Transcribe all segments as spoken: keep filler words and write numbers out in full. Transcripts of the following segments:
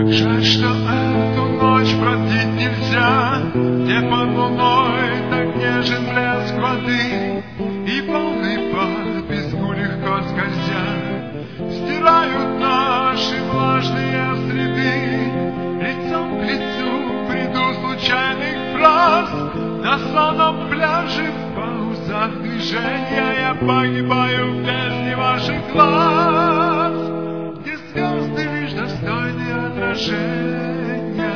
Жаль, что эту ночь продлить нельзя, где под луной так нежен блеск воды, и полный пар песку легко скользя стирают наши влажные следы. Лицом к лицу приду случайных фраз, на сонном пляже в паузах движения я погибаю в бездне ваших глаз, где звезды лишь достойные отражения.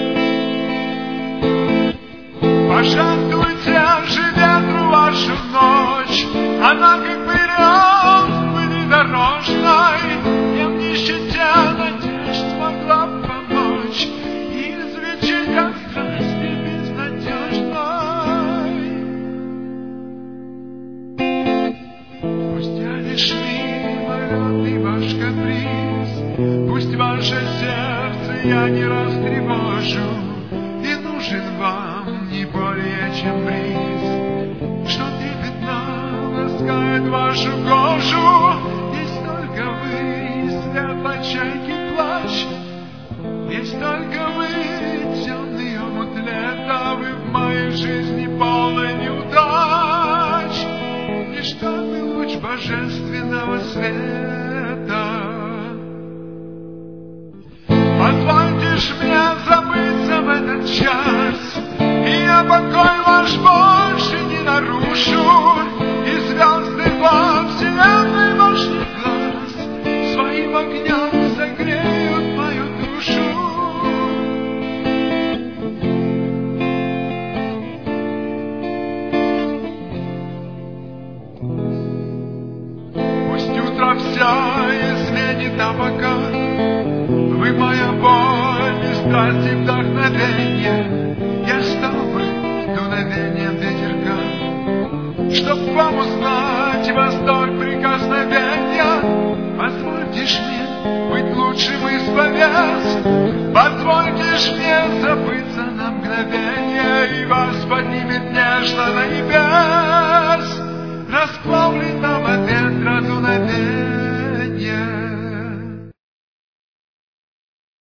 Пожертвуйте же ветру вашу ночь, она как берез пыли дорожной, я в нищете надежд смогла помочь и излечить от страсти безнадежной. Пусть я лишь мимолетный ваш каприз, пусть ваше сердце я не растревожу, и нужен вам не более чем бриз, что трепетно ласкает вашу кожу. Есть только вы, светлой чайки плач, есть только вы, темный омут лета, вы в моей жизни полной неудач, лишь тонкий луч божественного света. Позвольте ж мне забыться в этот час, и я покой ваш больше не нарушу, и звезды во вселенной ваших глаз своим огнем согреют мою душу. Пусть утро вся изменит облака, вы моя боль и страсть и вдохновение, я стал бы дуновением ветерка, чтоб вам узнать восток прикосновения. Позвольте ж мне быть лучшим из повес, позвольте ж мне забыться на мгновение, и вас поднимет нежно на небес.